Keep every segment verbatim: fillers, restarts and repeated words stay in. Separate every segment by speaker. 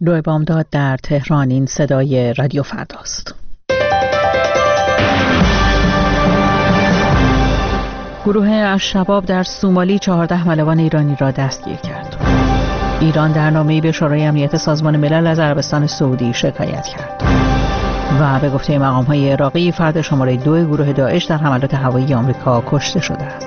Speaker 1: روی بامداد در تهران. این صدای رادیو فرداست. گروه الشباب در سومالی چهارده ملوان ایرانی را دستگیر کرد. ایران در نامه‌ای به شورای امنیت سازمان ملل از عربستان سعودی شکایت کرد. و به گفته مقام‌های عراقی فرد شماره دو گروه داعش در حملات هوایی آمریکا کشته شده است.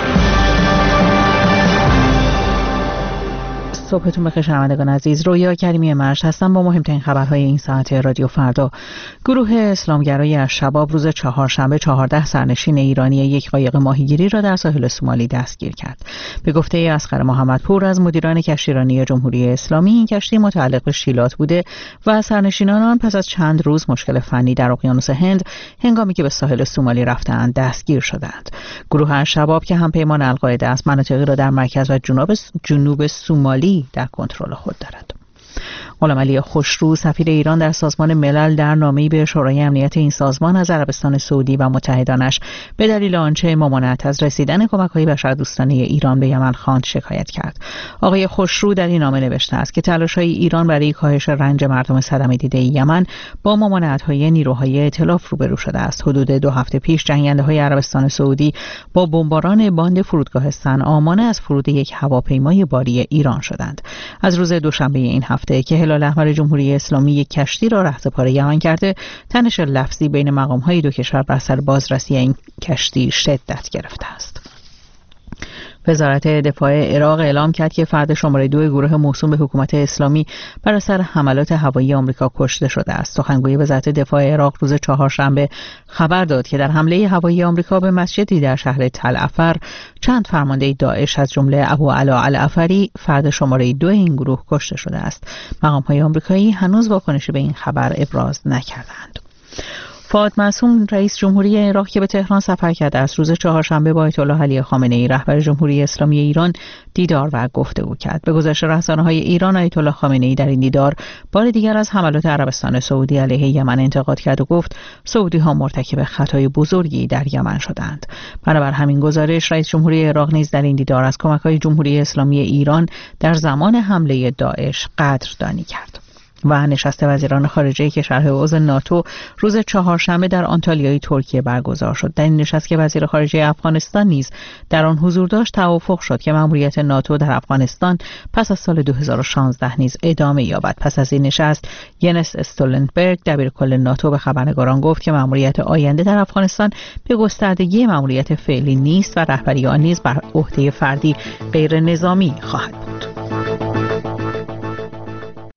Speaker 1: صبحتون بخیر شنوندگان عزیز. رویا کریمی مرش هستم با مهمترین خبرهای این ساعت رادیو فردا. گروه اسلامگرای الشباب روز چهارشنبه چهارده سرنشین ایرانی یک قایق ماهیگیری را در ساحل سومالی دستگیر کرد. به گفته اصغر محمدپور از مدیران کشتیرانی جمهوری اسلامی، این کشتی متعلق به شیلات بوده و سرنشینان آن پس از چند روز مشکل فنی در اقیانوس هند هنگامی که به ساحل سومالی رفتند دستگیر شدند. گروه الشباب که همپیمان القاعده است، مناطقی را در مرکز و جنوب جنوب سومالی در کنترل خود دارد. غلامعلی خوشرو سفیر ایران در سازمان ملل در نامه‌ای به شورای امنیت این سازمان از عربستان سعودی و متحدانش به دلیل آنچه ممانعت از رسیدن کمک‌های بشردوستانه ایران به یمن خواند شکایت کرد. آقای خوشرو در این نامه نوشته است که تلاش‌های ایران برای کاهش رنج مردم صدمه دیده یمن با ممانعت‌های نیروهای ائتلاف روبرو شده است. حدود دو هفته پیش جنگنده‌های عربستان سعودی با بمباران باند فرودگاه صنعا مانع از فرود یک هواپیمای باری ایران شدند. از روز دوشنبه این هفته که هلال احمر جمهوری اسلامی یک کشتی را رهسپار یمن کرده، تنش لفظی بین مقام‌های دو کشور بر سر بازرسی این کشتی شدت گرفته است. وزارت دفاع عراق اعلام کرد که فرد شماره دو گروه موسوم به حکومت اسلامی بر اثر حملات هوایی آمریکا کشته شده است. سخنگوی وزارت دفاع عراق روز چهارشنبه خبر داد که در حمله هوایی آمریکا به مسجدی در شهر تل افر چند فرمانده داعش از جمله ابو علا الافری فرد شماره دو این گروه کشته شده است. مقام‌های آمریکایی هنوز واکنشی به این خبر ابراز نکردند. فؤاد معصوم رئیس جمهوری عراق که به تهران سفر کرده است، روز چهارشنبه با آیت الله علی خامنه‌ای رهبر جمهوری اسلامی ایران دیدار و گفتگو کرد. به گزارش رسانه‌های ایران، آیت الله خامنه‌ای در این دیدار بار دیگر از حملات عربستان سعودی علیه یمن انتقاد کرد و گفت سعودی‌ها مرتکب خطای بزرگی در یمن شدند. بنابر همین گزارش، رئیس جمهوری عراق نیز در این دیدار از کمک‌های جمهوری اسلامی ایران در زمان حمله داعش قدردانی کرد. و نشست وزیران خارجه کشورهای عضو ناتو روز چهارشنبه در آنتالیای ترکیه برگزار شد. در این نشست که وزیر خارجه افغانستان نیز در آن حضور داشت، توافق شد که مأموریت ناتو در افغانستان پس از سال دو هزار و شانزده نیز ادامه یابد. پس از این نشست، ینس استولنبرگ دبیرکل ناتو به خبرنگاران گفت که مأموریت آینده در افغانستان به گستردگی مأموریت فعلی نیست و رهبری آن نیز بر عهده فردی غیر نظامی خواهد بود.